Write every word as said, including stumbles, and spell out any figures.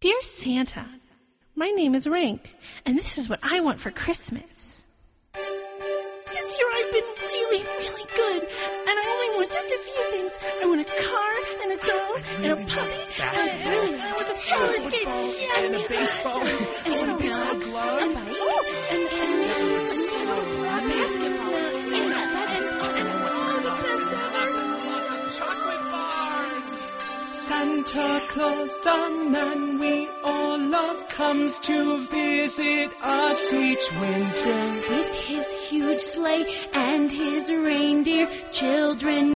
Dear Santa, my name is Rank, and this is what I want for Christmas. This year I've been really, really good, and I only want just a few things. I want a car, and a doll, and a puppy, and a, really, I want some roller skates, yeah, and a baseball, and, and a baseball glove, and, oh, and, and, and a basketball, and, and, and, and, oh, the best ever. Lots of chocolate bars. Santa Claus, the man we all love, comes to visit us each winter. With his huge sleigh and his reindeer, children